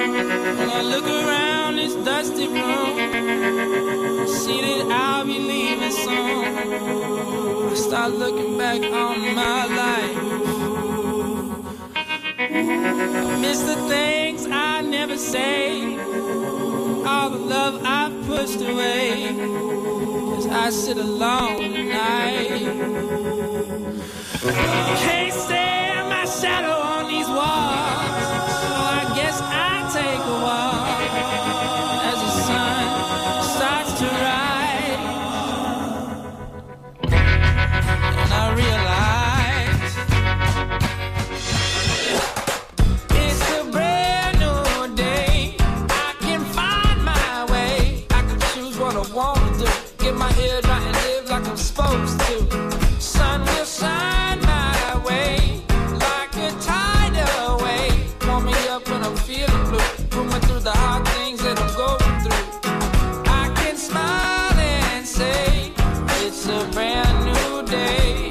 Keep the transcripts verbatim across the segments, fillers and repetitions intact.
When I look around this dusty room, I see that I'll be leaving soon. I start looking back on my life. I miss the things I never say, all the love I've pushed away, as I sit alone tonight. Can't stand my shadow on these walls, so I guess I take a walk as the sun starts to rise. And I realize it's a brand new day. I can find my way. I can choose what I want to do, get my head right and live like I'm supposed to. Sun will shine my way like a tidal wave. Warm me up when I'm feeling blue, pull me through the hard things that I'm going through. I can smile and say it's a brand new day.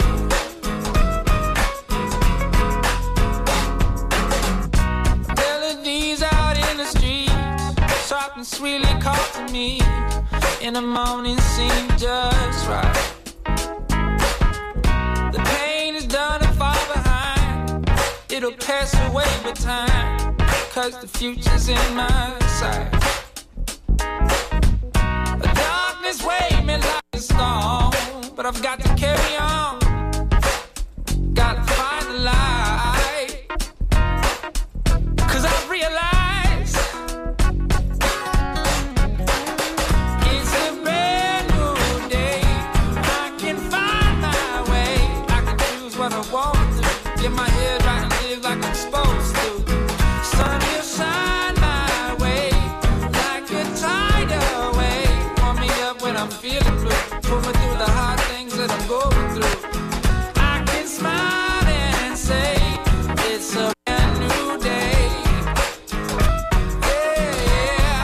Melodies out in the streets, soft and sweetly call to me. In the morning seem just right. The pain is done and far behind. It'll pass away with time, cause the future's in my sight. The darkness weighed me like a storm, but I've got to carry on. Gotta find the light, cause I realize it's a brand new day. I can find my way. I can choose what I want to, get my head right and live like I'm supposed to. Sun will shine my way like a tidal wave. Warm me up when I'm feeling blue, pull me through the hard things that I'm going through. I can smile and say it's a brand new day. Yeah.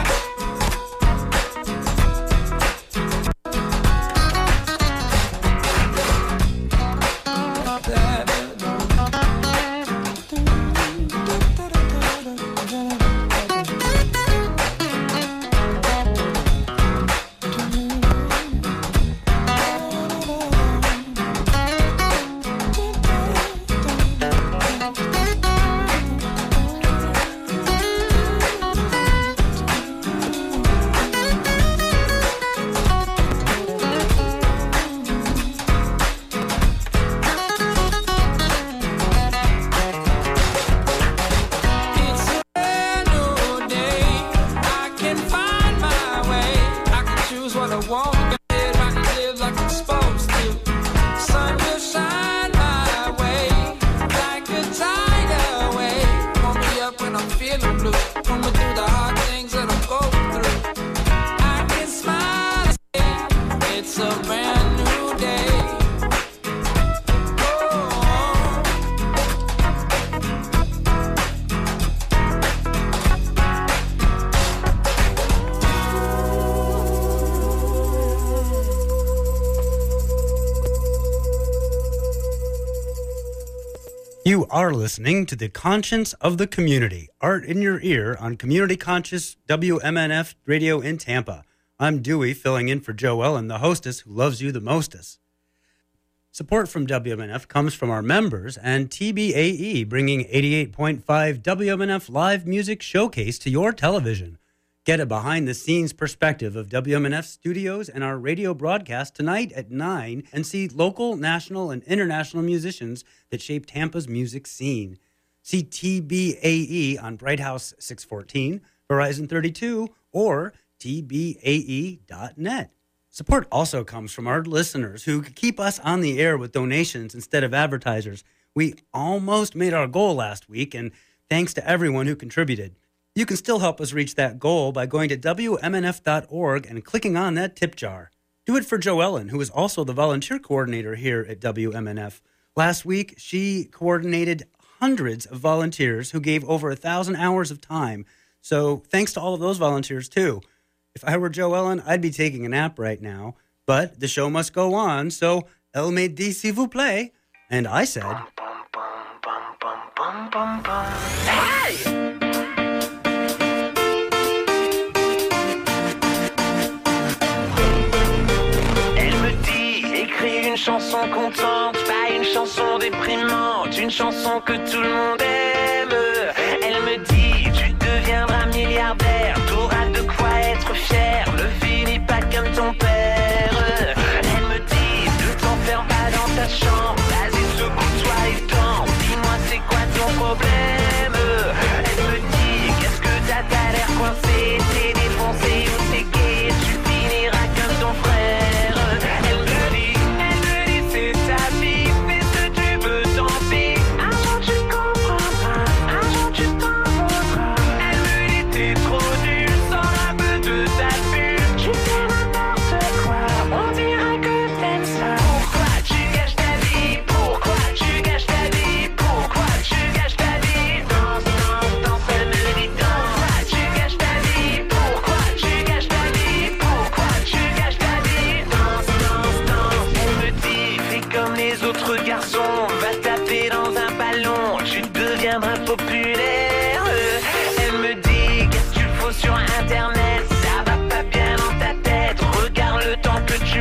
It's a brand new day. I can find my way. I can choose what I want. Get my head right and live like I'm supposed to. Sun will shine my way like a tidal wave. Warm me up when I'm feeling blue, pull me through the hard things that I'm going through. I can smile and say it's a brand new day. Oh. You are listening to the Conscience of the Community, art in your ear on Community Conscious W M N F Radio in Tampa. I'm Dewey, filling in for Joe Ellen, the hostess who loves you the mostest. Support from W M N F comes from our members and T B A E, bringing eighty-eight point five W M N F live music showcase to your television. Get a behind-the-scenes perspective of W M N F studios and our radio broadcast tonight at nine and see local, national, and international musicians that shape Tampa's music scene. See T B A E on Bright House six fourteen, Verizon thirty-two, or T B A E dot net. Support also comes from our listeners who keep us on the air with donations instead of advertisers. We almost made our goal last week, and thanks to everyone who contributed. You can still help us reach that goal by going to W M N F dot org and clicking on that tip jar. Do it for Joellen, who is also the volunteer coordinator here at W M N F. Last week, she coordinated hundreds of volunteers who gave over a thousand hours of time. So thanks to all of those volunteers, too. If I were Joellen, I'd be taking a nap right now. But the show must go on, so elle me dit s'il vous plaît. And I said... Bum, bum, bum, bum, bum, bum, bum, bum. Hey! chanson contente, pas une chanson déprimante, une chanson que tout le monde aime. Elle me dit, tu deviendras milliardaire, t'auras de quoi être fier, ne finis pas comme ton père. Elle me dit, ne t'enferme pas dans ta chambre, vas-y secoue-toi et tente, dis-moi c'est quoi ton problème. Elle me dit, qu'est-ce que t'as, t'as l'air coincé, t'es défoncé ou t'es gay, tu finiras comme ton frère. Elle me dit, elle me dit c'est ta vie, fais ce que tu veux, tant pis. Un jour tu comprendras, un jour tu t'en voudras. Elle me dit t'es trop nul, sans la peu de ta bulle. Tu fais n'importe quoi, on dirait que t'aimes ça. Pourquoi tu gâches ta vie, pourquoi tu gâches ta vie, pourquoi tu gâches ta vie. Danse, danse, danse, elle me dit danse. Pourquoi tu gâches ta vie, pourquoi tu gâches ta vie, pourquoi tu gâches ta vie. Danse, danse, danse, elle me dit fais comme les autres garçons, va taper dans un ballon, tu deviendras populaire. Elle me dit qu'est-ce que tu fous sur internet, ça va pas bien dans ta tête, regarde le temps que tu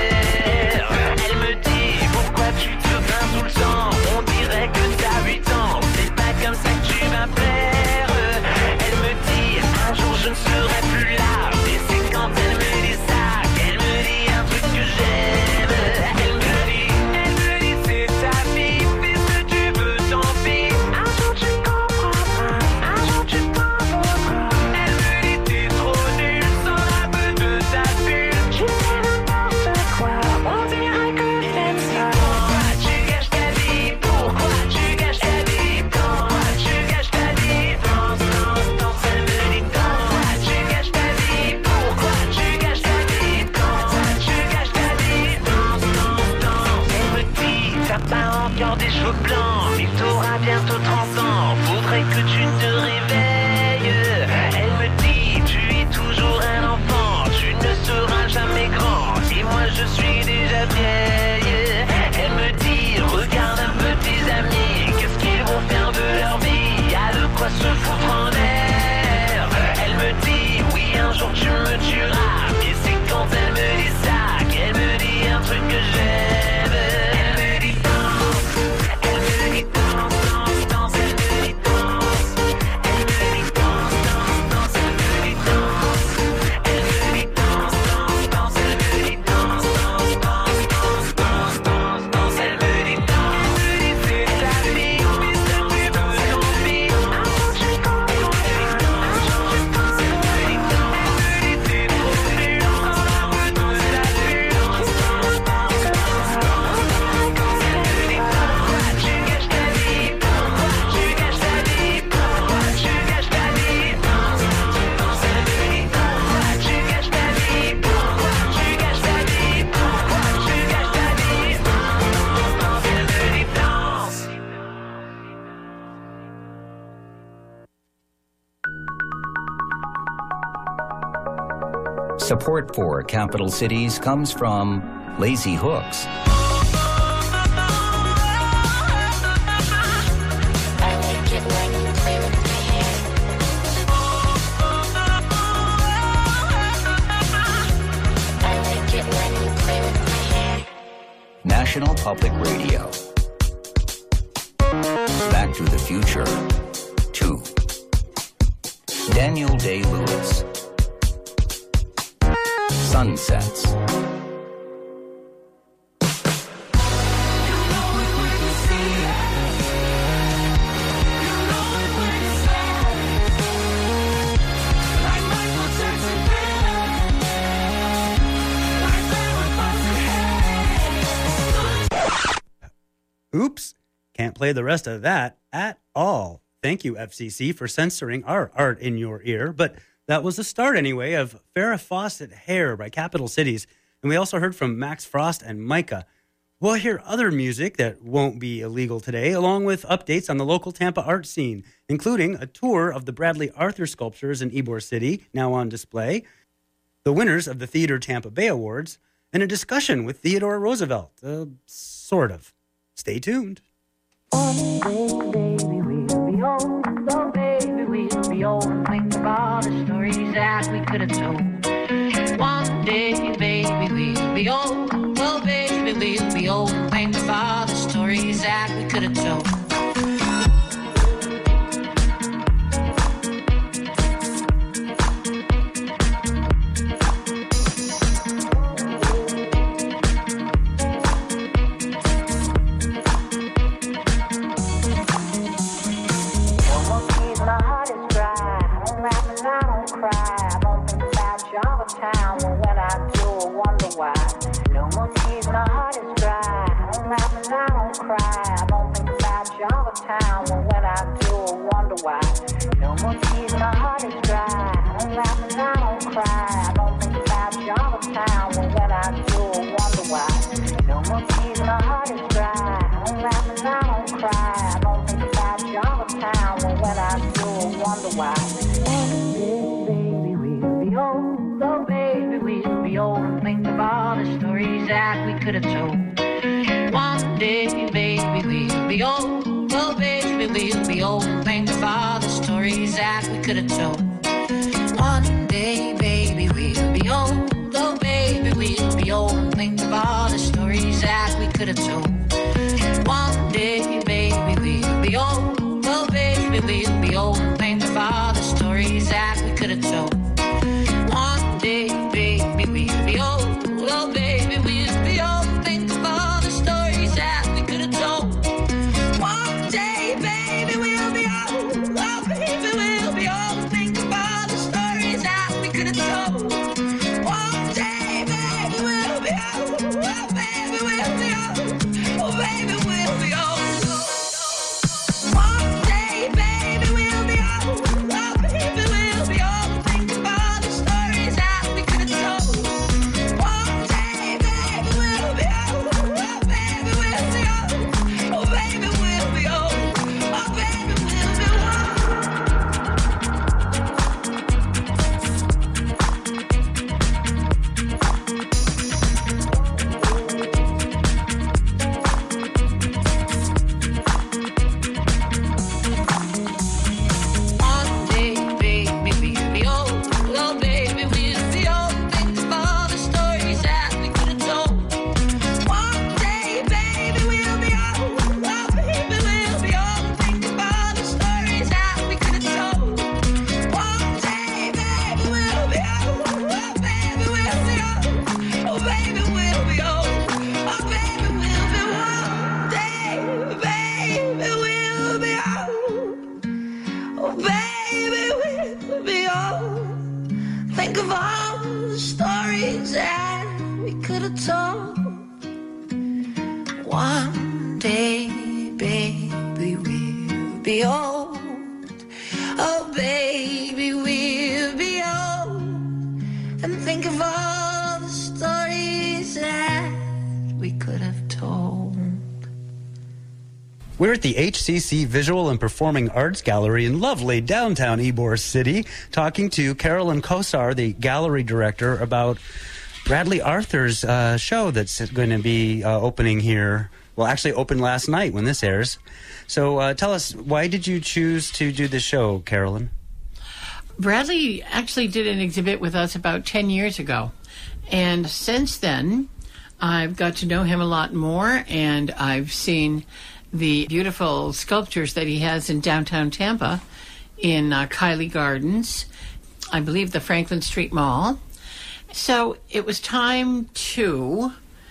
perds. Elle me dit pourquoi tu te plains tout le temps, on dirait que t'as huit ans, c'est pas comme ça que tu vas faire. Elle me dit un jour je ne serai plus là, mais c'est quand elle me dit ça qu'elle me dit un truc que j'aime. Elle me dit, elle me dit c'est ta vie, fais ce que tu veux, tant pis. Un jour tu comprendras, un jour tu t'en voudras. Elle me dit t'es trop nul, sans la peu de ta bulle. Tu fais n'importe quoi, on dirait que t'aimes ça. Pourquoi tu gâches ta vie, pourquoi tu gâches ta vie, pourquoi tu gâches ta vie. Danse, danse, danse, elle me dit danse. Pourquoi tu gâches ta vie, pourquoi tu gâches ta vie, pourquoi tu gâches ta vie. Danse, danse, danse, elle me dit t'as pas encore des cheveux blancs, mais t'auras bientôt trente ans, faudrait que tu te réveilles. Elle me dit tu es toujours un enfant, tu ne seras jamais grand, et moi je suis déjà vieille. Elle me dit regarde un peu tes amis, qu'est-ce qu'ils vont faire de leur vie, y'a de quoi se foutre en l'air. Elle me dit oui un jour tu me tueras, mais c'est quand elle me dit ça qu'elle me dit un truc que j'aime. Elle me dit danse, elle me dit danse, danse, danse, elle me dit danse. Elle me dit danse, danse, danse, elle me dit danse. Elle me dit danse, danse, danse, elle me dit danse, danse, danse, danse, danse, danse, danse, elle me dit danse. Elle me dit c'est ta vie, fais ce que tu veux, tant pis. Un jour tu comprendras, un jour tu t'en voudras. Elle me dit t'es trop nul, sans la peu de ta bulle. Danse, danse, danse, danse, danse. Elle me dit pourquoi tu gâches ta vie, pourquoi tu gâches ta vie, pourquoi tu gâches ta vie. Danse, danse, danse, elle me dit pourquoi tu gâches ta vie, pourquoi tu gâches ta vie, pourquoi tu gâches ta vie. Danse, danse, danse, elle me dit danse. Support for Capital Cities comes from Lazy Hooks. I like it when you play with my hair. I like it when you play with my hair. National Public Radio. Back to the Future two. Daniel Day-Lewis. Sunsets. Oops, can't play the rest of that at all. Thank you, F C C, for censoring our art in your ear. But that was the start, anyway, of Farrah Fawcett Hair by Capital Cities. And we also heard from Max Frost and Micah. We'll hear other music that won't be illegal today, along with updates on the local Tampa art scene, including a tour of the Bradley Arthur sculptures in Ybor City, now on display, the winners of the Theater Tampa Bay Awards, and a discussion with Theodore Roosevelt. Uh, sort of. Stay tuned. One day, baby, we'll be old. Oh, baby, we'll be old and think of all the stories that we could have told. One day, baby, we'll be old. Oh, baby, we'll be old. told. We're at the H C C Visual and Performing Arts Gallery in lovely downtown Ybor City, talking to Carolyn Kosar, the gallery director, about Bradley Arthur's uh, show that's going to be uh, opening here. Well, actually opened last night when this airs. So uh, tell us, why did you choose to do this show, Carolyn? Bradley actually did an exhibit with us about ten years ago. And since then, I've got to know him a lot more, and I've seen the beautiful sculptures that he has in downtown Tampa, in uh, Kiley Gardens, I believe the Franklin Street Mall. So it was time to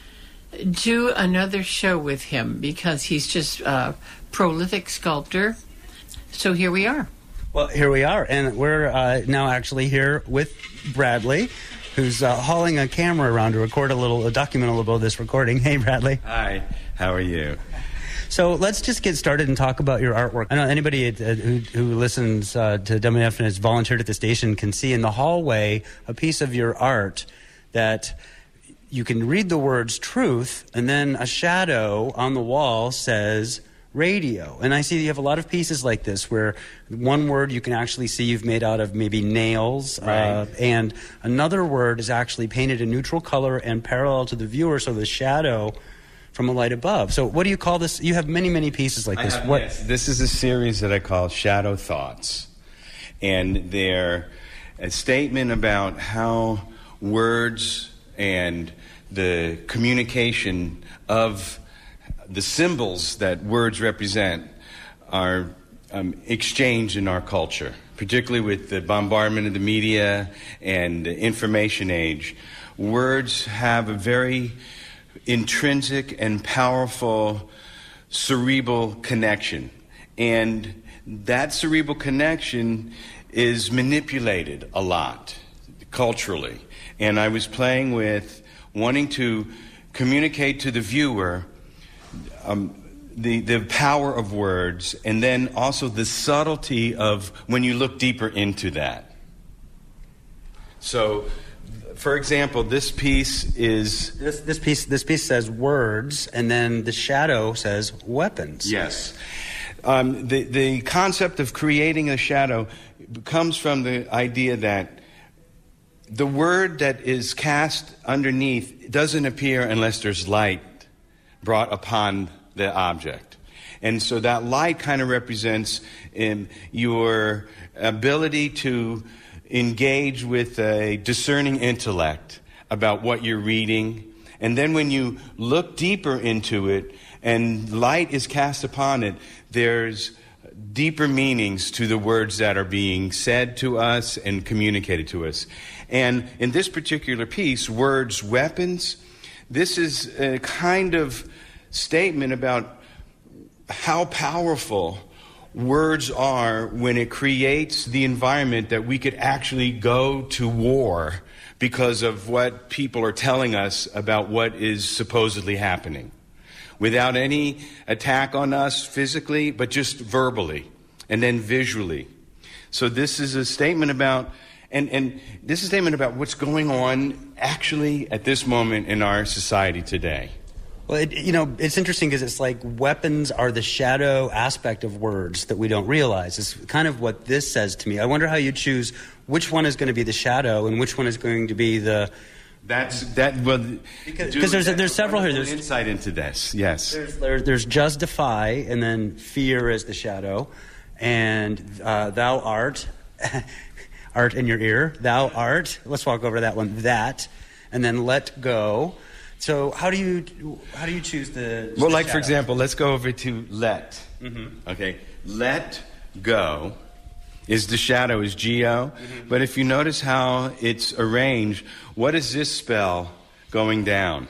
do another show with him because he's just a prolific sculptor. So here we are. Well, here we are, and we're uh, now actually here with Bradley, who's uh, hauling a camera around to record a little, uh, document a little bit of this recording. Hey, Bradley. Hi, how are you? So let's just get started and talk about your artwork. I know anybody uh, who, who listens uh, to W N F and has volunteered at the station can see in the hallway a piece of your art that you can read the words truth, and then a shadow on the wall says radio. And I see you have a lot of pieces like this where one word you can actually see you've made out of maybe nails, right. uh, and another word is actually painted in neutral color and parallel to the viewer, so the shadow from a light above. So what do you call this? You have many, many pieces like this. I have, what? Yes, this is a series that I call Shadow Thoughts. And they're a statement about how words and the communication of the symbols that words represent are um, exchanged in our culture, particularly with the bombardment of the media and the information age. Words have a very intrinsic and powerful cerebral connection. And that cerebral connection is manipulated a lot culturally. And I was playing with wanting to communicate to the viewer um, the, the power of words, and then also the subtlety of when you look deeper into that. So, for example, this piece is... This, this piece this piece says words, and then the shadow says weapons. Yes. Um, the, the concept of creating a shadow comes from the idea that the word that is cast underneath doesn't appear unless there's light brought upon the object. And so that light kind of represents um, your ability to engage with a discerning intellect about what you're reading. And then when you look deeper into it and light is cast upon it, there's deeper meanings to the words that are being said to us and communicated to us. And in this particular piece, words, weapons, this is a kind of statement about how powerful words are when it creates the environment that we could actually go to war because of what people are telling us about what is supposedly happening, without any attack on us physically, but just verbally and then visually. So this is a statement about, and, and this is a statement about what's going on actually at this moment in our society today. Well, it, you know, it's interesting because it's like weapons are the shadow aspect of words that we don't realize. It's kind of what this says to me. I wonder how you choose which one is going to be the shadow and which one is going to be the... That's that. Well, because there's there's several here. There's insight into this. Yes. There's there, there's justify, and then fear is the shadow, and uh, thou art, art in your ear. Thou art. Let's walk over that one. That, and then let go. So how do you how do you choose the? Well, the like shadow? for example, let's go over to let. Mm-hmm. Okay, let go is the shadow, is G O. Mm-hmm. But if you notice how it's arranged, what is this spell going down?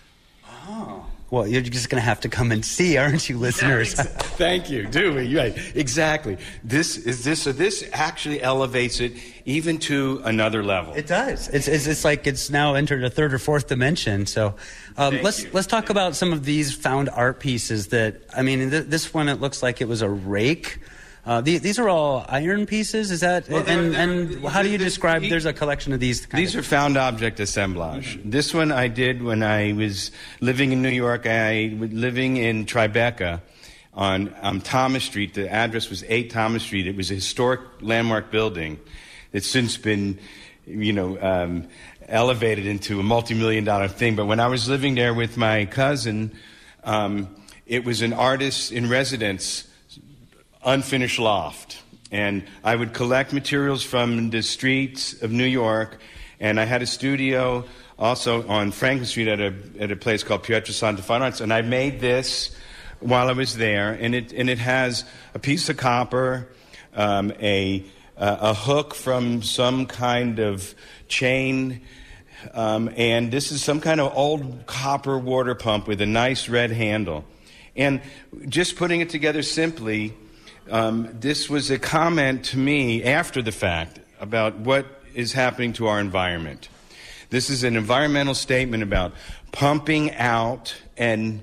Oh. Well, you're just going to have to come and see, aren't you, listeners? Thank you. Dewey, right. Exactly. This is this. So this actually elevates it even to another level. It does. It's it's, it's like it's now entered a third or fourth dimension. So um, let's you. let's talk about some of these found art pieces that, I mean, th- this one, it looks like it was a rake. Uh, the, these are all iron pieces, is that? Well, they're, and they're, and how do you this, describe? he, there's a collection of these. Kind these of, are found object assemblage. Mm-hmm. This one I did when I was living in New York. I was living in Tribeca on um, Thomas Street. The address was eight Thomas Street. It was a historic landmark building. It's since been, you know, um, elevated into a multi-million dollar thing. But when I was living there with my cousin, um, it was an artist in residence, unfinished loft. And I would collect materials from the streets of New York, and I had a studio also on Franklin Street at a at a place called Pietrasanta Fine Arts, and I made this while I was there, and it and it has a piece of copper, um, a uh, a hook from some kind of chain, um, and this is some kind of old copper water pump with a nice red handle, and just putting it together simply. Um, this was a comment to me after the fact about what is happening to our environment. This is an environmental statement about pumping out and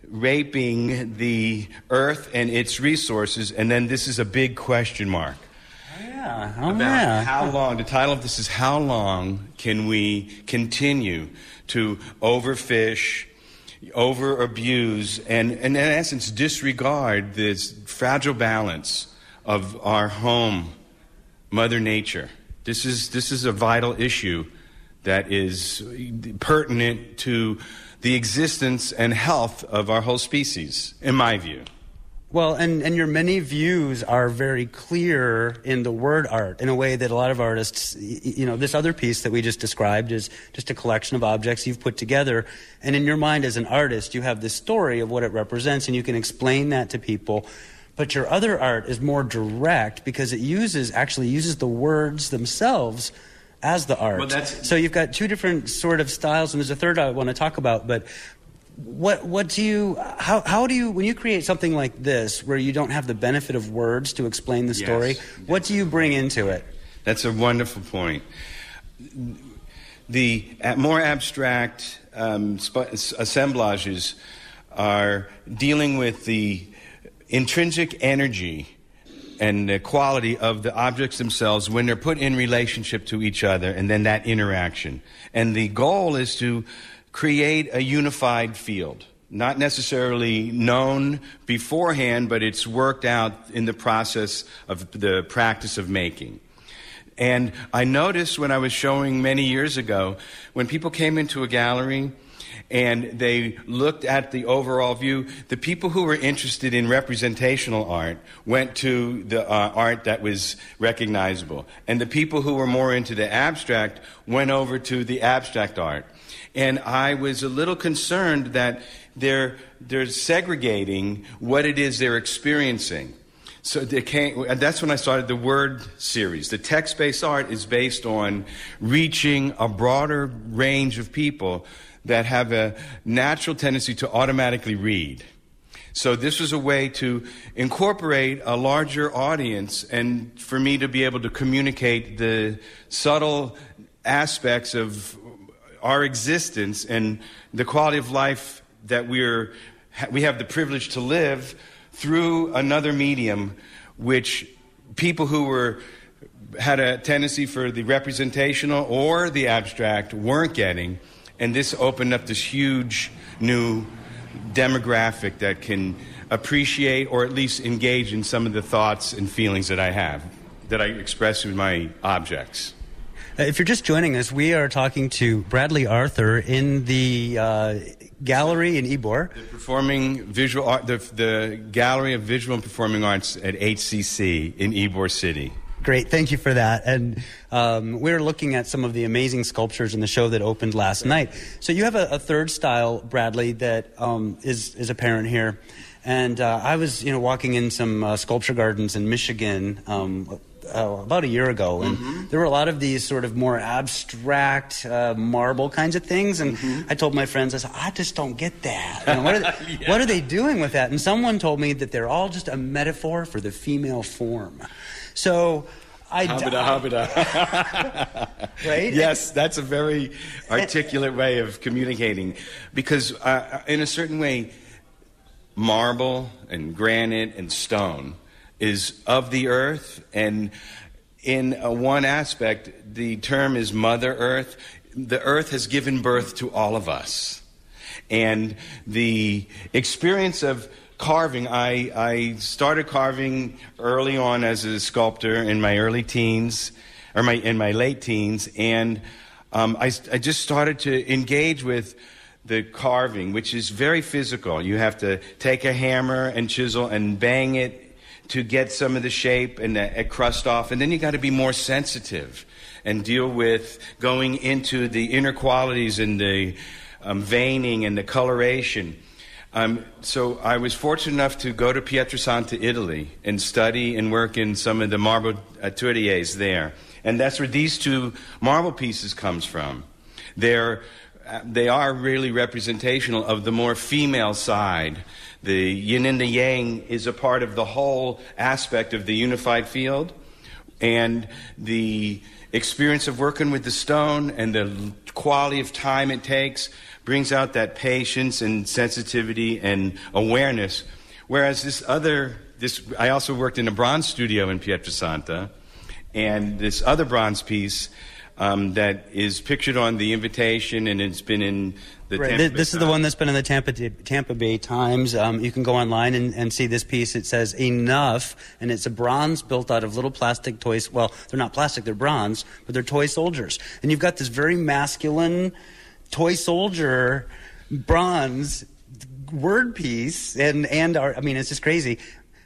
raping the earth and its resources, and then this is a big question mark. Oh, yeah. Oh, about yeah. how long, the title of this is How Long Can We Continue to Overfish, over abuse, and, and in essence disregard this fragile balance of our home, Mother Nature. This is this is a vital issue that is pertinent to the existence and health of our whole species, in my view. Well, and, and your many views are very clear in the word art in a way that a lot of artists, you know, this other piece that we just described is just a collection of objects you've put together. And in your mind as an artist, you have this story of what it represents and you can explain that to people. But your other art is more direct because it uses, actually uses the words themselves as the art. Well, that's... So you've got two different sort of styles, and there's a third I want to talk about, but What what do you how how do you when you create something like this where you don't have the benefit of words to explain the story, yes, what do you bring into it? That's a wonderful point. The more abstract um, assemblages are dealing with the intrinsic energy and the quality of the objects themselves when they're put in relationship to each other, and then that interaction. And the goal is to create a unified field, not necessarily known beforehand, but it's worked out in the process of the practice of making. And I noticed when I was showing many years ago, when people came into a gallery and they looked at the overall view, the people who were interested in representational art went to the uh, art that was recognizable. And the people who were more into the abstract went over to the abstract art. And I was a little concerned that they're, they're segregating what it is they're experiencing. So they came, and that's when I started the word series. The text-based art is based on reaching a broader range of people that have a natural tendency to automatically read. So this was a way to incorporate a larger audience and for me to be able to communicate the subtle aspects of our existence and the quality of life that we're, we have the privilege to live through another medium, which people who were had a tendency for the representational or the abstract weren't getting, and this opened up this huge new demographic that can appreciate or at least engage in some of the thoughts and feelings that I have, that I express in my objects. If you're just joining us, we are talking to Bradley Arthur in the uh, gallery in Ybor. The performing visual art, the, the Gallery of Visual and Performing Arts at H C C in Ybor City. Great, thank you for that. And um, we're looking at some of the amazing sculptures in the show that opened last night. So you have a, a third style, Bradley, that um, is is apparent here. And uh, I was, you know, walking in some uh, sculpture gardens in Michigan. Um, Uh, about a year ago, and mm-hmm. there were a lot of these sort of more abstract uh, marble kinds of things, and mm-hmm. I told my friends, I said, I just don't get that. You know, what, are they, yeah. what are they doing with that? And someone told me that they're all just a metaphor for the female form. So I... Habida, habida. Right? Yes, that's a very articulate way of communicating, because uh, in a certain way, marble and granite and stone is of the earth, and in uh, one aspect, the term is Mother Earth. The earth has given birth to all of us. And the experience of carving, I, I started carving early on as a sculptor in my early teens, or my in my late teens, and um, I, I just started to engage with the carving, which is very physical. You have to take a hammer and chisel and bang it to get some of the shape and the crust off, and then you got to be more sensitive and deal with going into the inner qualities and the um, veining and the coloration. Um, so I was fortunate enough to go to Pietrasanta, Italy, and study and work in some of the marble ateliers there, and that's where these two marble pieces comes from. They're they are really representational of the more female side. The yin and the yang is a part of the whole aspect of the unified field. And the experience of working with the stone and the quality of time it takes brings out that patience and sensitivity and awareness. Whereas this other, this I also worked in a bronze studio in Pietrasanta, and this other bronze piece Um, that is pictured on the invitation, and it's been in the right. Tampa This, this is the one that's been in the Tampa, Tampa Bay Times. Um, you can go online and, and see this piece. It says Enough, and it's a bronze built out of little plastic toys. Well, they're not plastic, they're bronze, but they're toy soldiers. And you've got this very masculine toy soldier bronze word piece, and, and our, I mean, it's just crazy.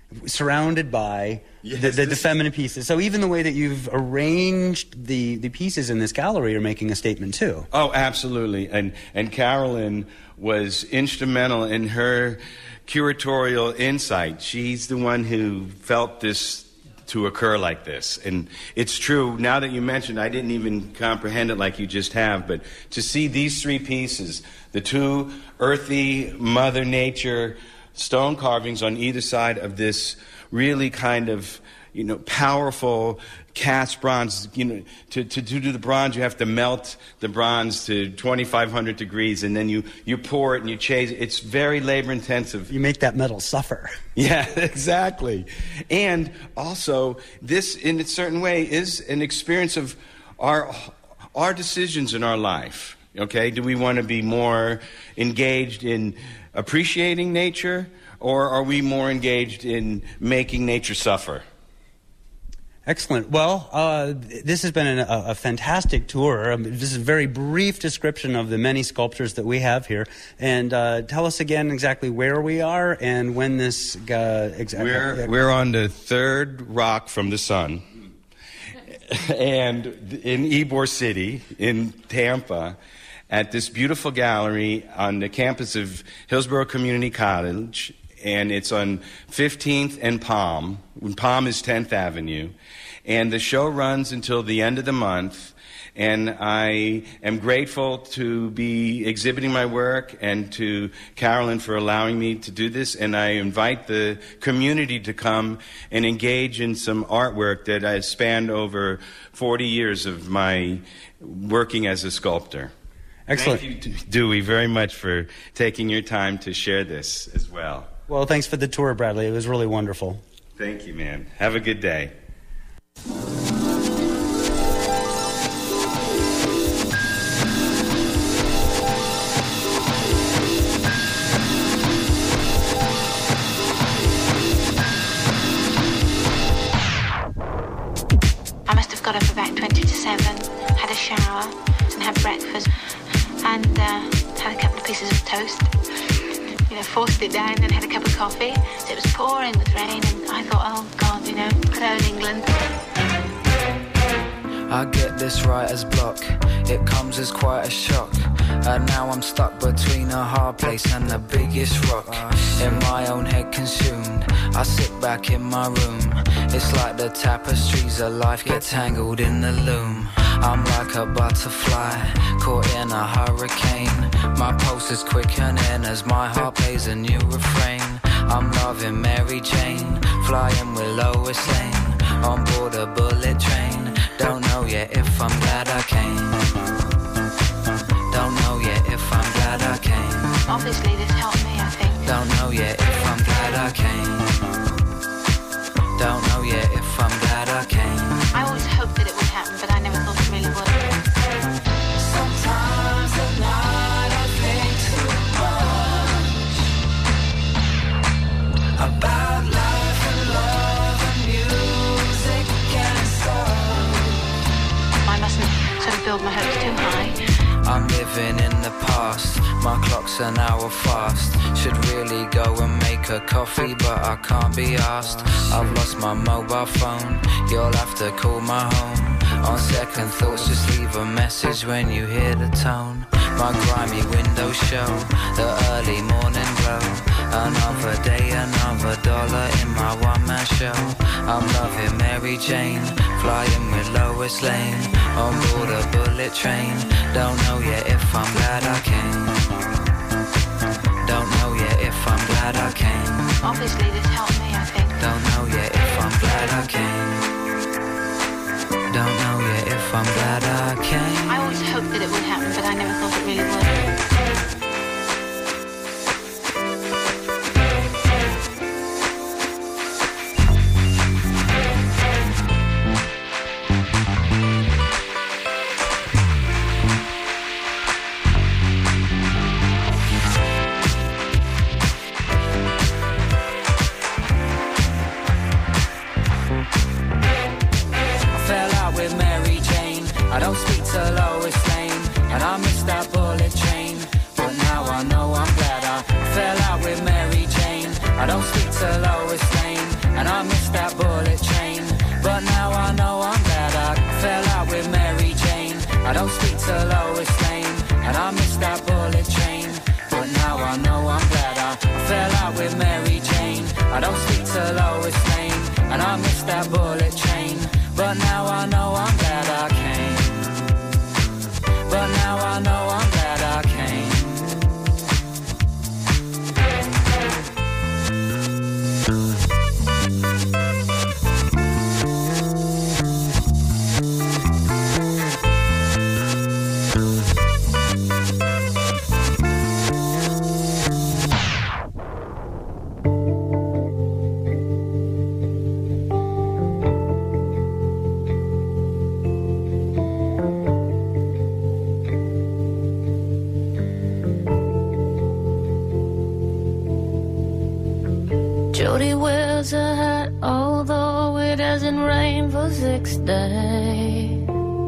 surrounded by Yes, the, the, the this- feminine pieces. So even the way that you've arranged the, the pieces in this gallery are making a statement too. Oh, absolutely. And and Carolyn was instrumental in her curatorial insight. She's the one who felt this to occur like this. And it's true, now that you mentioned, I didn't even comprehend it like you just have, but to see these three pieces, the two earthy Mother Nature stone carvings on either side of this really kind of, you know, powerful cast bronze. You know, to, to, to do the bronze, you have to melt the bronze to twenty-five hundred degrees, and then you, you pour it and you chase it. It's very labor intensive. You make that metal suffer. Yeah, exactly. And also, this, in a certain way, is an experience of our our decisions in our life. Okay, do we want to be more engaged in appreciating nature, or are we more engaged in making nature suffer? Excellent. Well, uh, this has been an, a, a fantastic tour. Um, this is a very brief description of the many sculptures that we have here. And uh, tell us again exactly where we are and when this... Uh, exactly. We're, we're on the third rock from the sun. And in Ybor City, in Tampa, at this beautiful gallery on the campus of Hillsborough Community College. And it's on fifteenth and Palm. Palm is tenth Avenue. And the show runs until the end of the month. And I am grateful to be exhibiting my work and to Carolyn for allowing me to do this. And I invite the community to come and engage in some artwork that has spanned over forty years of my working as a sculptor. Excellent. Thank you, Dewey, very much for taking your time to share this as well. Well, thanks for the tour, Bradley. It was really wonderful. Thank you, man. Have a good day. I must have got up about twenty to seven, had a shower and had breakfast and uh, had a couple of pieces of toast. You know, forced it down and had a cup of coffee. So it was pouring with rain and I thought, oh God, you know, good old England. I get this writer's block, it comes as quite a shock. And now I'm stuck between a hard place and the biggest rock. In my own head consumed, I sit back in my room. It's like the tapestries of life get tangled in the loom. I'm like a butterfly, caught in a hurricane. My pulse is quickening as my heart plays a new refrain. I'm loving Mary Jane, flying with Lois Lane, on board a bullet train. Don't know yet if I'm glad I came. Don't know yet if I'm glad I came. Obviously this helped me, I think. Don't know yet if I'm glad I came. Don't know yet if I'm glad I came. I always hoped that it would happen, but I never thought it really would. Sometimes at night I think too much about life and love and music and soul. I mustn't sort of build my hopes too high. I'm living in the past, my clock's an hour fast. Should really go and make a coffee, but I can't be asked. I've lost my mobile phone, you'll have to call my home. On second thoughts, just leave a message when you hear the tone. My grimy windows show the early morning glow. Another day, another dollar in my one-man show. I'm loving Mary Jane, flying with Lois Lane, on board a bullet train. Don't know yet if I'm glad I came. Don't know yet if I'm glad I came. Obviously this helped me, I think. Don't know yet if I'm glad I came. Don't know yet if I'm glad I came. I always hoped that it would happen, but I never thought it really would. I don't speak to Lois Lane, and I missed that bullet train. But now I know I'm glad I fell out with Mary Jane. I don't speak to Lois Lane, and I missed that bullet train. But now I know I'm glad I fell out with Mary Jane. I don't speak to Lois Lane, and I missed that bullet train. But now I know I'm glad I fell out with Mary Jane. I don't speak to Lois Lane, and I missed that bullet train. But now I know I'm glad I came. But now I know I'm glad I came. Jody wears a hat, although it hasn't rained for six days.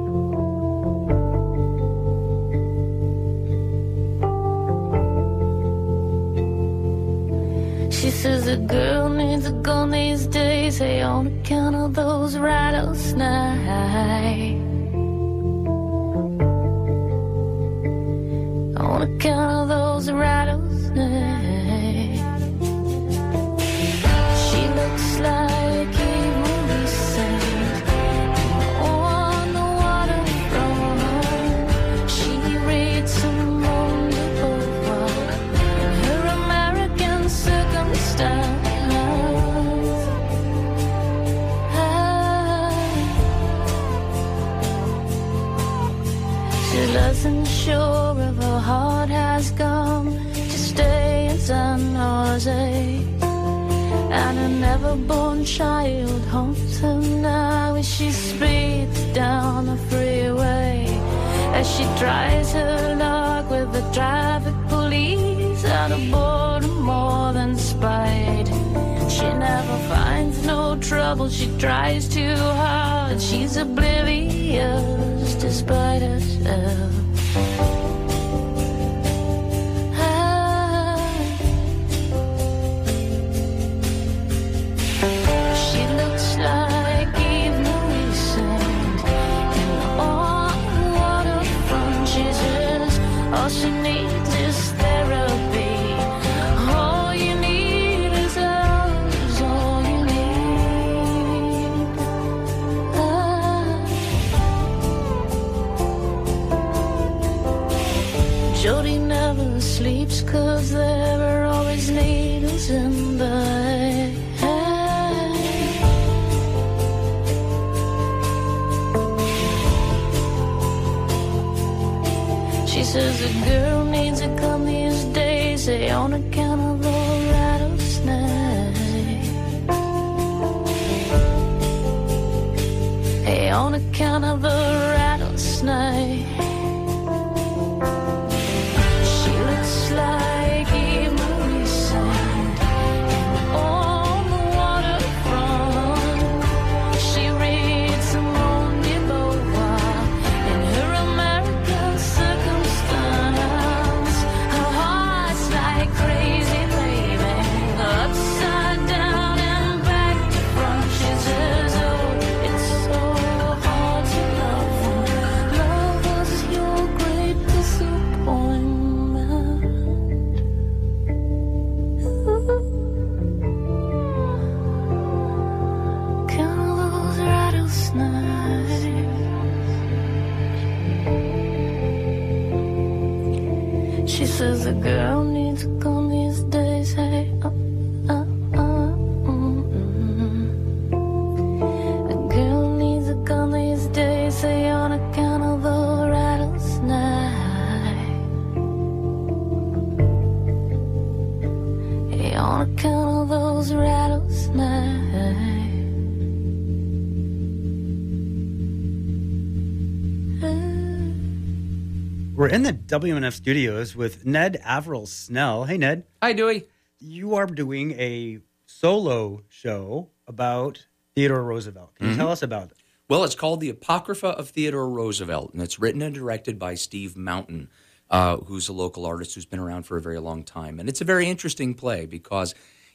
She says a girl needs a gun these days, hey, on account of those rattlesnakes. On account of those rattlesnakes. Looks like Emily Saint on the waterfront. She reads Simone de Beauvoir in her American Circumstance. She isn't sure if her heart has come to stay in San Jose. And a never-born child haunts her now as she speeds down the freeway. As she tries her luck with the traffic police out of boredom more than spite. She never finds no trouble, she tries too hard. She's oblivious despite herself. All she needs is therapy. All you need is love, is all you need. Ah. Jody never sleeps 'cause there are always needles in the hay. She says a girl needs a gun these days, hey, on account of the rattlesnake. Hey, on account of the rattlesnake. She looks like Emily Saint on the waterfront. She reads Simone de Beauvoir in her American Circumstance. Her heart's like crazy, baby, upside down and back to front. She says, oh, it's so hard to love them. Love was your great disappointment. Count those rattlesnakes. She says a girl needs a gun these days, hey, uh, uh, uh, mm, mm. A girl needs a gun these days, hey, on account of the rattlesnake. Hey, on account of those rattlesnakes. We're in the W M N F studios with Ned Averill Snell. Hey, Ned. Hi, Dewey. You are doing a solo show about Theodore Roosevelt. Can you Mm-hmm. tell us about it? Well, it's called The Apocrypha of Theodore Roosevelt, and it's written and directed by Steve Mountain, uh, who's a local artist who's been around for a very long time. And it's a very interesting play because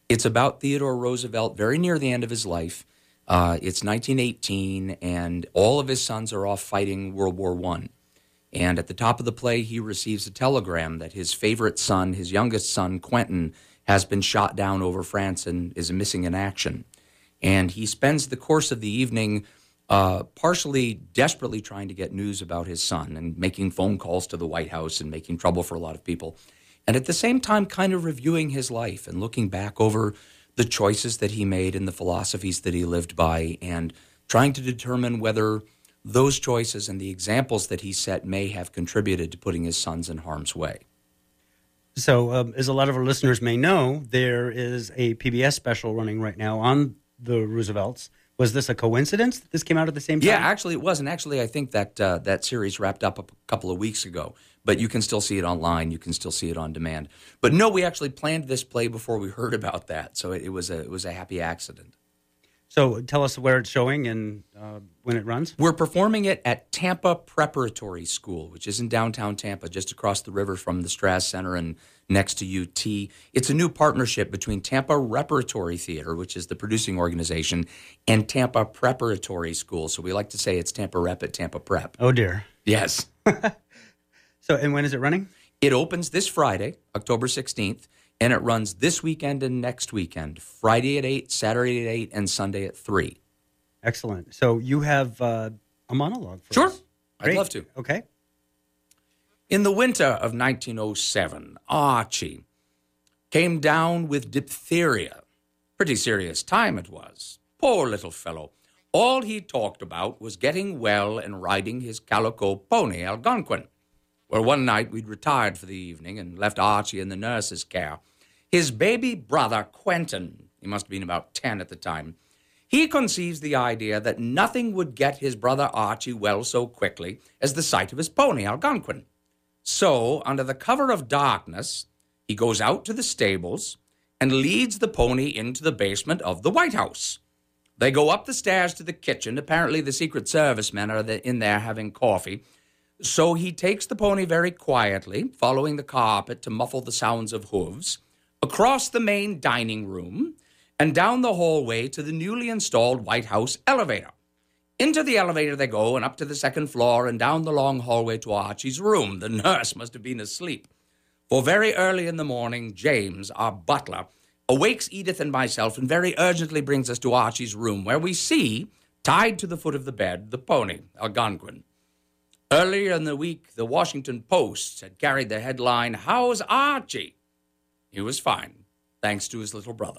It's about Theodore Roosevelt very near the end of his life. Uh, it's nineteen eighteen, and all of his sons are off fighting World War One. And at the top of the play, he receives a telegram that his favorite son, his youngest son, Quentin, has been shot down over France and is missing in action. And he spends the course of the evening uh, partially desperately trying to get news about his son and making phone calls to the White House and making trouble for a lot of people. And at the same time, kind of reviewing his life and looking back over the choices that he made and the philosophies that he lived by, and trying to determine whether those choices and the examples that he set may have contributed to putting his sons in harm's way. So, um, as a lot of our listeners may know, there is a P B S special running right now on the Roosevelts. Was this a coincidence that this came out at the same time? Yeah, actually it wasn't. Actually, I think that uh, that series wrapped up a couple of weeks ago. But you can still see it online. You can still see it on demand. But no, we actually planned this play before we heard about that. So it, it was a it was a happy accident. So tell us where it's showing and uh, when it runs. We're performing it at Tampa Preparatory School, which is in downtown Tampa, just across the river from the Strass Center and next to U T. It's a new partnership between Tampa Repertory Theater, which is the producing organization, and Tampa Preparatory School. So we like to say it's Tampa Rep at Tampa Prep. Oh, dear. Yes. So, and when is it running? It opens this Friday, October sixteenth, and it runs this weekend and next weekend, Friday at eight, Saturday at eight, and Sunday at three. Excellent. So you have uh, a monologue for Sure. us. I'd Great. love to. Okay. In the winter of nineteen oh seven, Archie came down with diphtheria. Pretty serious time it was. Poor little fellow. All he talked about was getting well and riding his calico pony, Algonquin. Well, one night we'd retired for the evening and left Archie in the nurse's care. His baby brother, Quentin, he must have been about ten at the time, he conceives the idea that nothing would get his brother Archie well so quickly as the sight of his pony, Algonquin. So, under the cover of darkness, he goes out to the stables and leads the pony into the basement of the White House. They go up the stairs to the kitchen. Apparently the Secret Service men are in there having coffee. So he takes the pony very quietly, following the carpet to muffle the sounds of hooves, across the main dining room, and down the hallway to the newly installed White House elevator. Into the elevator they go, and up to the second floor, and down the long hallway to Archie's room. The nurse must have been asleep. For very early in the morning, James, our butler, awakes Edith and myself and very urgently brings us to Archie's room, where we see, tied to the foot of the bed, the pony, Algonquin. Earlier in the week, the Washington Post had carried the headline, "How's Archie?" He was fine, thanks to his little brother.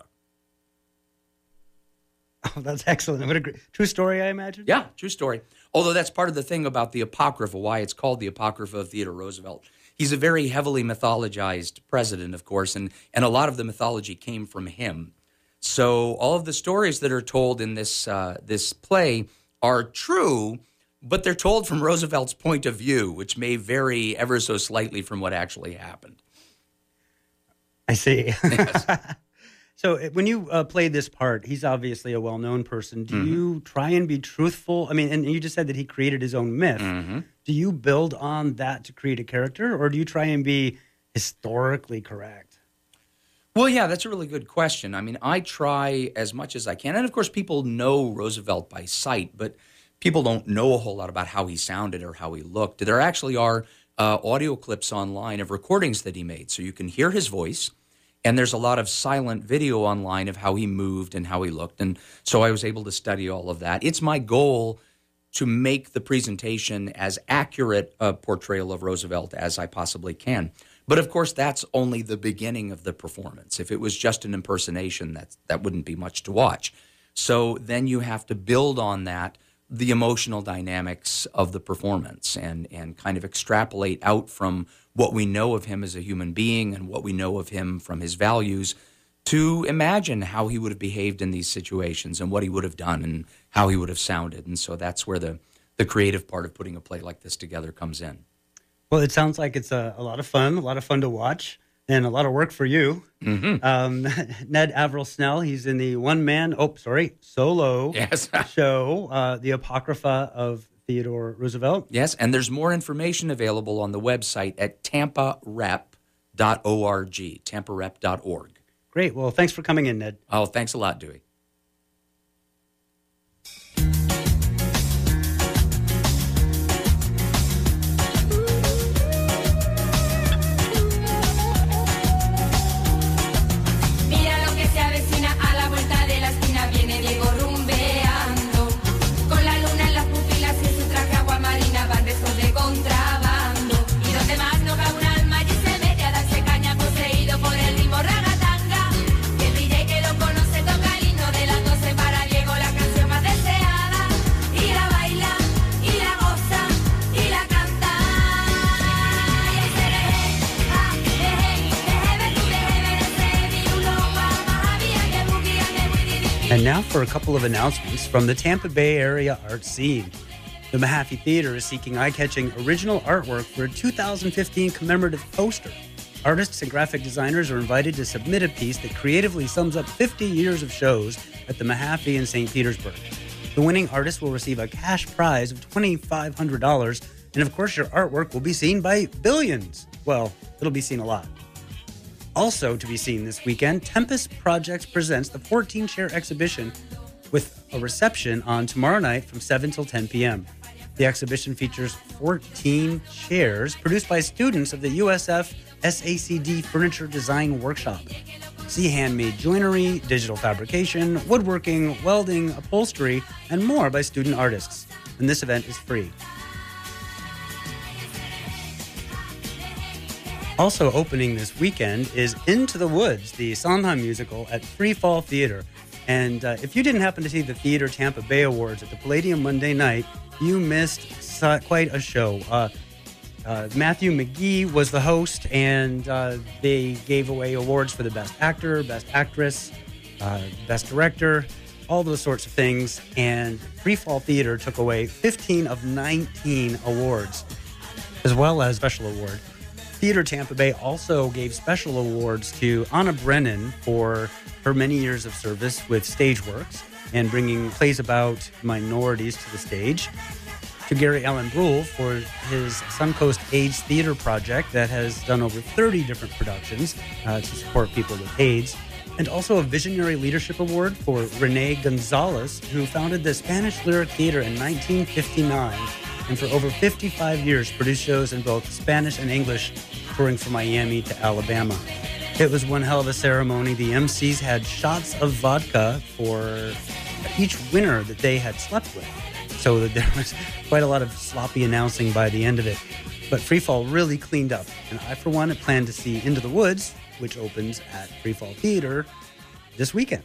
Oh, that's excellent. What a great, true story, I imagine? Yeah, true story. Although that's part of the thing about the Apocrypha, why it's called the Apocrypha of Theodore Roosevelt. He's a very heavily mythologized president, of course, and, and a lot of the mythology came from him. So all of the stories that are told in this uh, this play are true, but they're told from Roosevelt's point of view, which may vary ever so slightly from what actually happened. I see. Yes. So uh, when you uh, played this part, he's obviously a well-known person. Do Mm-hmm. you try and be truthful? I mean, and you just said that he created his own myth. Mm-hmm. Do you build on that to create a character, or do you try and be historically correct? Well, yeah, that's a really good question. I mean, I try as much as I can. And, of course, people know Roosevelt by sight, but people don't know a whole lot about how he sounded or how he looked. There actually are uh, audio clips online of recordings that he made, so you can hear his voice. And there's a lot of silent video online of how he moved and how he looked. And so I was able to study all of that. It's my goal to make the presentation as accurate a portrayal of Roosevelt as I possibly can. But, of course, that's only the beginning of the performance. If it was just an impersonation, that, that wouldn't be much to watch. So then you have to build on that, the emotional dynamics of the performance, and, and kind of extrapolate out from what we know of him as a human being and what we know of him from his values to imagine how he would have behaved in these situations and what he would have done and how he would have sounded. And so that's where the, the creative part of putting a play like this together comes in. Well, it sounds like it's a, a lot of fun, a lot of fun to watch, and a lot of work for you. Mm-hmm. Um, Ned Averill Snell, he's in the one-man, oh, sorry, solo Yes. show, uh, The Apocrypha of Theodore Roosevelt. Yes, and there's more information available on the website at tampa rep dot org, tampa rep dot org. Great. Well, thanks for coming in, Ned. Oh, thanks a lot, Dewey. And now for a couple of announcements from the Tampa Bay area art scene. The Mahaffey Theater is seeking eye-catching original artwork for a two thousand fifteen commemorative poster. Artists and graphic designers are invited to submit a piece that creatively sums up fifty years of shows at the Mahaffey in Saint Petersburg. The winning artist will receive a cash prize of two thousand five hundred dollars, and of course your artwork will be seen by billions. Well, it'll be seen a lot. Also to be seen this weekend, Tempest Projects presents the fourteen-chair exhibition with a reception on tomorrow night from seven till ten p.m. The exhibition features fourteen chairs produced by students of the U S F S A C D Furniture Design Workshop. See handmade joinery, digital fabrication, woodworking, welding, upholstery, and more by student artists. And this event is free. Also opening this weekend is Into the Woods, the Sondheim musical at Free Fall Theater. And uh, if you didn't happen to see the Theater Tampa Bay Awards at the Palladium Monday night, you missed uh, quite a show. Uh, uh, Matthew McGee was the host, and uh, they gave away awards for the Best Actor, Best Actress, uh, Best Director, all those sorts of things. And Free Fall Theater took away fifteen of nineteen awards, as well as special award. Theater Tampa Bay also gave special awards to Anna Brennan for her many years of service with StageWorks and bringing plays about minorities to the stage, to Gary Allen Brule for his Suncoast AIDS Theater project that has done over thirty different productions uh, to support people with AIDS, and also a Visionary Leadership Award for Renee Gonzalez, who founded the Spanish Lyric Theater in nineteen fifty-nine and for over fifty-five years produced shows in both Spanish and English, touring from Miami to Alabama. It was one hell of a ceremony. The M Cs had shots of vodka for each winner that they had slept with, so that there was quite a lot of sloppy announcing by the end of it. But Freefall really cleaned up, and I, for one, plan to see Into the Woods, which opens at Freefall Theater this weekend.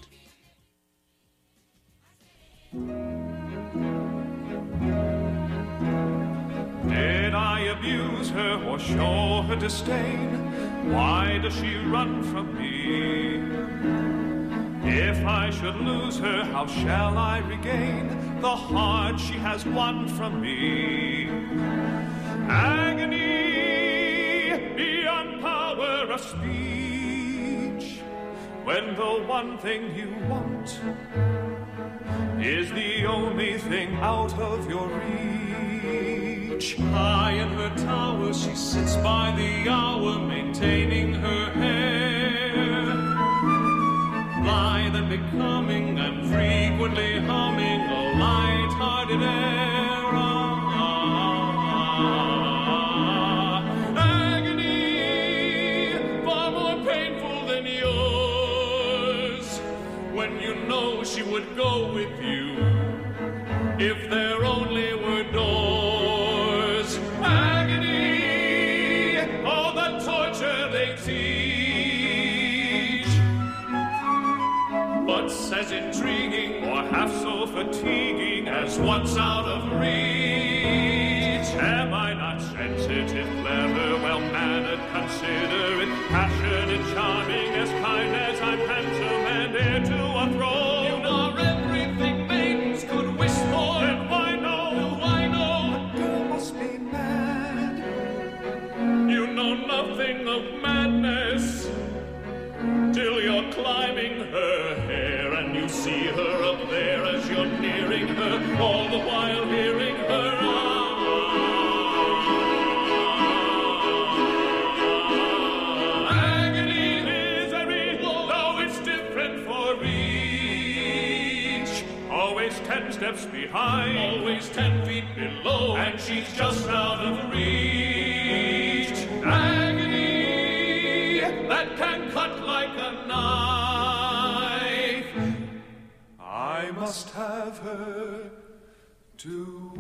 Did I abuse her or show her disdain? Why does she run from me? If I should lose her, how shall I regain the heart she has won from me? Agony beyond power of speech, when the one thing you want is the only thing out of your reach. High in her tower she sits by the hour, maintaining her hair, blithe and becoming, and frequently humming a light-hearted air. Ah, agony far more painful than yours, when you know she would go with you if there only were doors. Agony, all the torture they teach, but's as intriguing or half so fatiguing as once out of reach. Am I not sensitive, clever, well-mannered, considerate, passionate, charming, as kind as I'm handsome and heir to a throne? You are everything maidens could wish for. And why no, why no? The girl must be mad. You know nothing of madness till you're climbing her hair and you see her up there as you're nearing her, all the while hearing her. Agony, misery, though it steps behind, always ten feet below, and she's just out of reach. Agony that can cut like a knife. I must have her to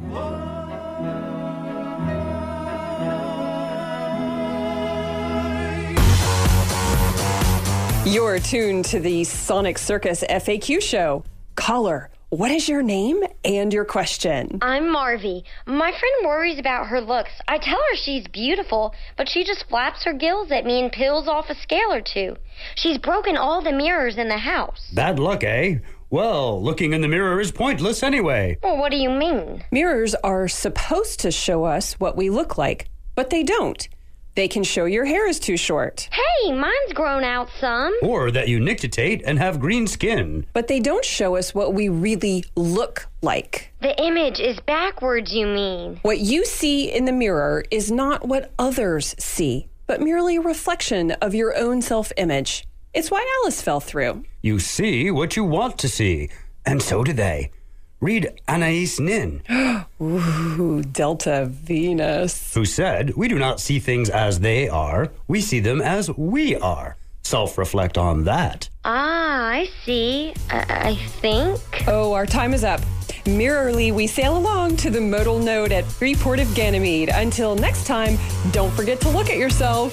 You're tuned to the Sonic Circus F A Q show. Caller, what is your name and your question? I'm Marvy. My friend worries about her looks. I tell her she's beautiful, but she just flaps her gills at me and peels off a scale or two. She's broken all the mirrors in the house. Bad luck, eh? Well, looking in the mirror is pointless anyway. Well, what do you mean? Mirrors are supposed to show us what we look like, but they don't. They can show your hair is too short. Hey, mine's grown out some. Or that you nictitate and have green skin. But they don't show us what we really look like. The image is backwards, you mean? What you see in the mirror is not what others see, but merely a reflection of your own self-image. It's why Alice fell through. You see what you want to see, and so do they. Read Anais Nin. Ooh, Delta Venus. Who said, we do not see things as they are, we see them as we are. Self-reflect on that. Ah, I see. I, I think. Oh, our time is up. Mirrorly, we sail along to the modal node at Freeport of Ganymede. Until next time, don't forget to look at yourself.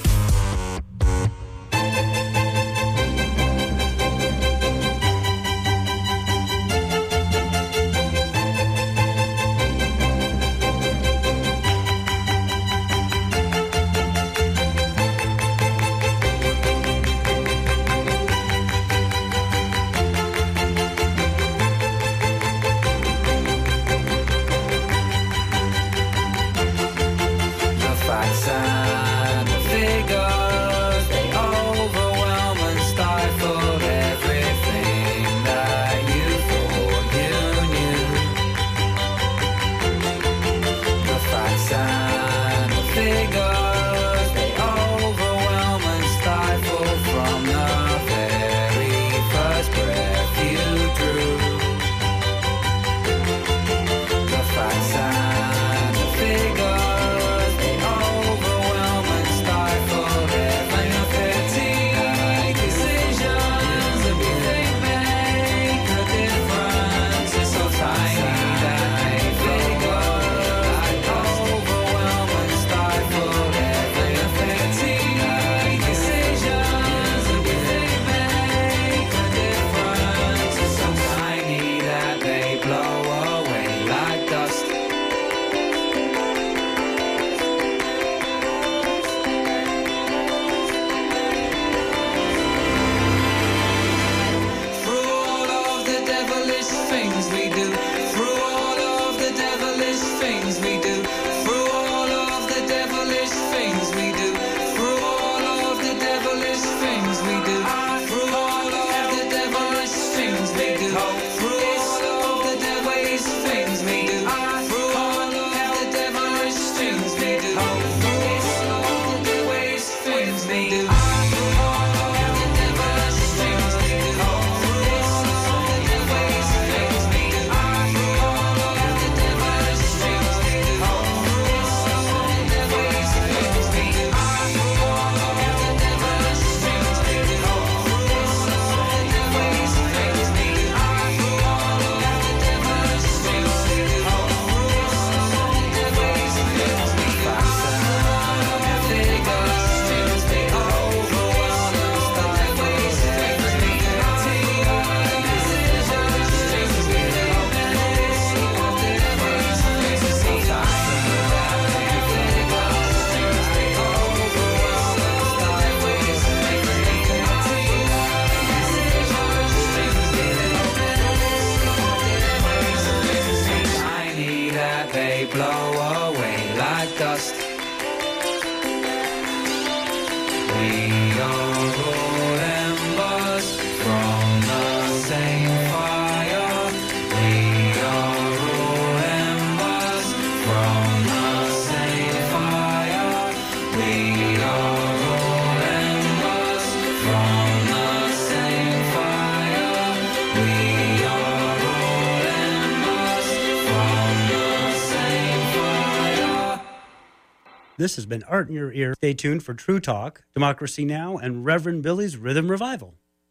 This has been Art in Your Ear. Stay tuned for True Talk, Democracy Now!, and Reverend Billy's Rhythm Revival.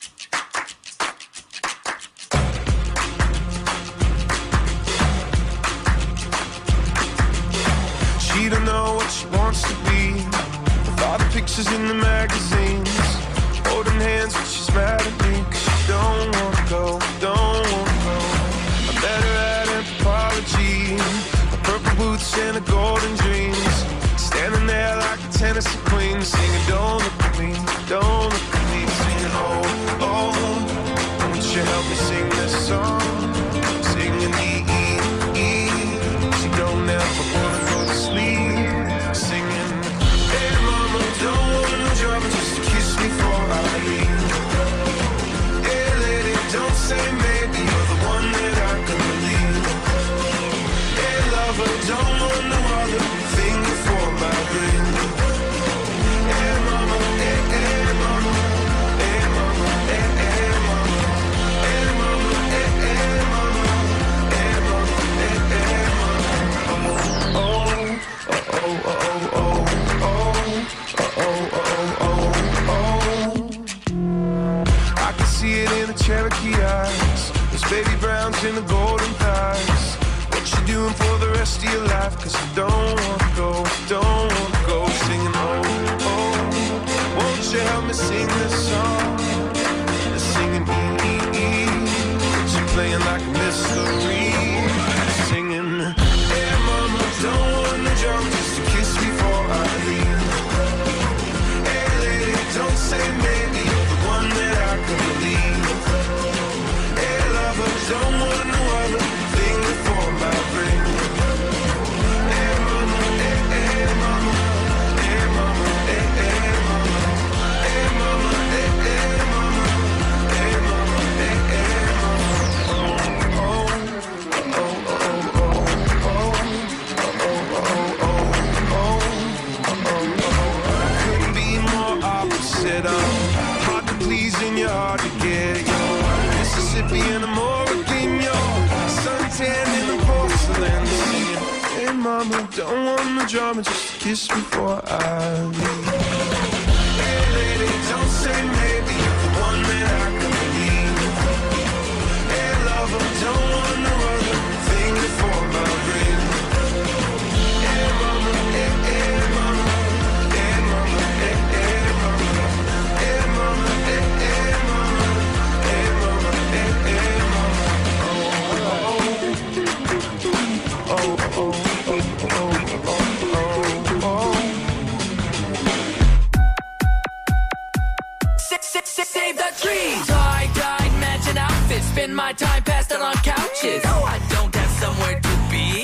She don't know what she wants to be, with all the pictures in the magazines, holding hands when she's mad at me, cause she don't wanna go, don't wanna go. I'm better at anthropology, my purple boots and a golden dreams, standing there like a Tennessee queen, singing don't look at me, don't look at me, singing oh, oh, won't you help me sing this song, singing E, E, E, she don't ever wanna go to sleep, singing hey mama, don't want no drama, just kiss me before I leave, hey lady, don't say maybe, you're the one that I can believe, hey lover, don't want no other thing before my ring, hey mama, hey, hey mama, hey mama, hey, hey mama, hey mama, hey, hey mama, hey mama, hey, hey mama, oh, oh, oh, oh, oh, oh, oh, oh, oh, oh. I can see it in the Cherokee eyes, those baby browns in the golden thighs. What you doing for the rest of your life? Cause I don't wanna go, don't wanna go. Singing oh, oh, won't you help me sing this song? Singing E, E, E, but you playing like a mystery. Singing hey mama, don't want no drum, just a kiss before I leave. Hey lady, don't say maybe, you're the one that I can believe. Hey lover, don't want no other thing before my ring. Hey mama, hey, hey mama, hey mama, hey, hey mama, hey mama, hey, hey mama, hey mama, hey, hey mama, oh, oh, oh, oh, oh, oh, oh, oh, oh, couldn't be more opposite. I'm hard to please and you're hard to get. You're Mississippi and a Morgan, you're suntan in the porcelain, singing hey mama, don't want no drama, just kiss before I leave. Hey lady, don't say maybe, you're the one that I can believe. Hey lover, don't want no other thing before my ring. Hey mama, hey, hey mama, hey mama, hey, hey mama, hey mama, hey, hey mama, hey mama, hey, hey mama, oh, oh, oh, oh, oh, oh, oh, oh. Save the trees. Tie-dyed matching outfits. Spend my time passed out on couches. No, I don't have somewhere to be.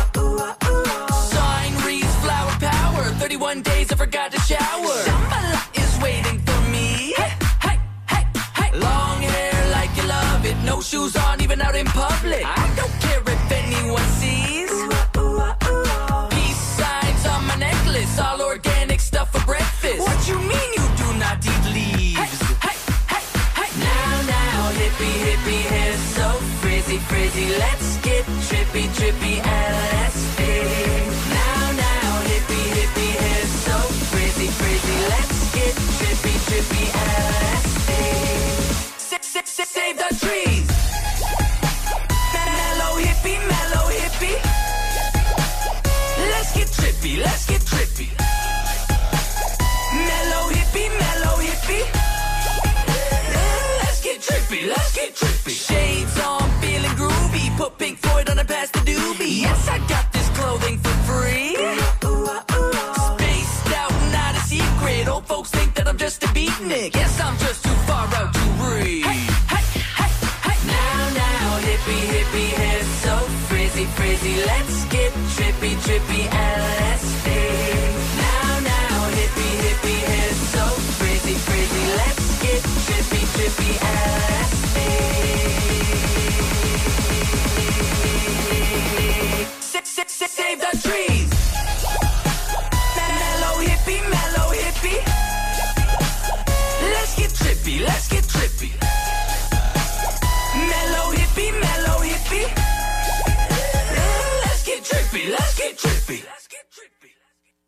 Sign reads flower power. thirty-one days I forgot to shower. Shambhala is waiting for me. Hey, hey, hey, hey. Long hair like you love it. No shoes on, even out in public. I don't care if anyone sees. Peace signs on my necklace. All organic stuff for breakfast. What you mean you do not eat leaves? Hey, hey, hey, hey. Now, now, hippie, hippie hair so frizzy, frizzy. Let's get trippy, trippy, L S D. Now, now, hippie, hippie hair so frizzy, frizzy. Let's get trippy, trippy, L S D. Sip, sip, sip, save the trees. Mellow hippie, mellow hippie. Let's get trippy, let's get trippy. Mellow hippie, mellow hippie. Let's get trippy, let's get trippy. Shades on, feeling groovy. Put Pink Floyd on and pass the doobie. Yes, I got this clothing for free. Spaced out, not a secret. Old folks think that I'm just a beatnik. Guess I'm just too far out to breathe. Hey, hey, hey, hey. Now, now, hippie, hippie hair so frizzy, frizzy. Let's get trippy, trippy, L S D. Now, now, hippie, hippie hair so frizzy, frizzy. Let's get trippy, trippy, L S D. Sip, sip, sip, save the trees. Mellow hippie, mellow hippie. Let's get trippy, let's get trippy. Mellow hippie, mellow hippie. Let's get trippy, let's get trippy.